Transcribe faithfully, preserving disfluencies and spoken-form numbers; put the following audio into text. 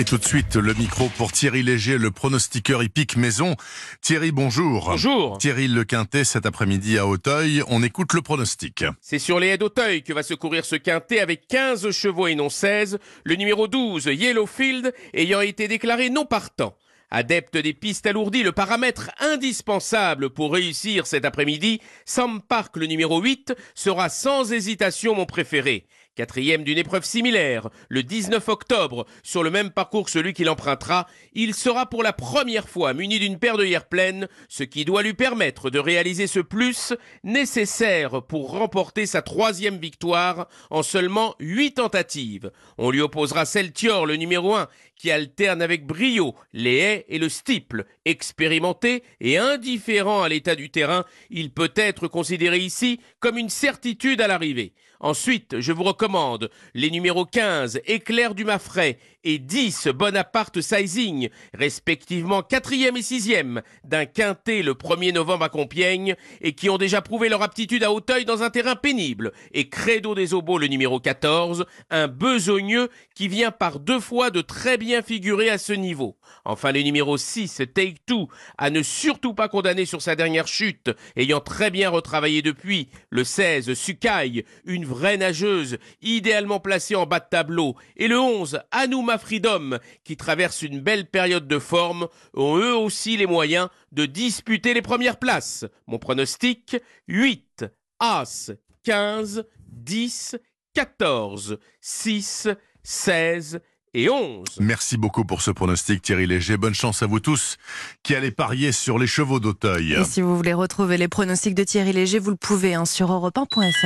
Et tout de suite, le micro pour Thierry Léger, le pronostiqueur hippique maison. Thierry, bonjour. Bonjour. Thierry Le Quintet cet après-midi à Auteuil. On écoute le pronostic. C'est sur les haies d'Auteuil que va se courir ce quintet avec quinze chevaux et non seize. Le numéro douze, Yellowfield, ayant été déclaré non partant. Adepte des pistes alourdies, le paramètre indispensable pour réussir cet après-midi, Sam Park, le numéro huit, sera sans hésitation mon préféré. Quatrième d'une épreuve similaire, le dix-neuf octobre, sur le même parcours que celui qu'il empruntera, il sera pour la première fois muni d'une paire d'œillères pleines, ce qui doit lui permettre de réaliser ce plus nécessaire pour remporter sa troisième victoire en seulement huit tentatives. On lui opposera Celtior, le numéro un, qui alterne avec brio les haies et le steeple. Expérimenté et indifférent à l'état du terrain, il peut être considéré ici comme une certitude à l'arrivée. Ensuite, je vous recommande les numéros quinze, Éclair du Maffray, et dix, Bonaparte Sizing, respectivement quatrième et sixième, d'un quintet le premier novembre à Compiègne, et qui ont déjà prouvé leur aptitude à Auteuil dans un terrain pénible. Et Credo des Obos, le numéro quatorze, un besogneux qui vient par deux fois de très bien figurer à ce niveau. Enfin, le numéro six, Take Two, à ne surtout pas condamner sur sa dernière chute, ayant très bien retravaillé depuis. Le seize, Sukai, une vraie nageuse, idéalement placée en bas de tableau. Et le onze, Anouma Freedom, qui traverse une belle période de forme, ont eux aussi les moyens de disputer les premières places. Mon pronostic, huit, As, quinze, dix, quatorze, six, seize et onze. Merci beaucoup pour ce pronostic, Thierry Léger. Bonne chance à vous tous qui allez parier sur les chevaux d'Auteuil. Et si vous voulez retrouver les pronostics de Thierry Léger, vous le pouvez hein, sur europe un point f r.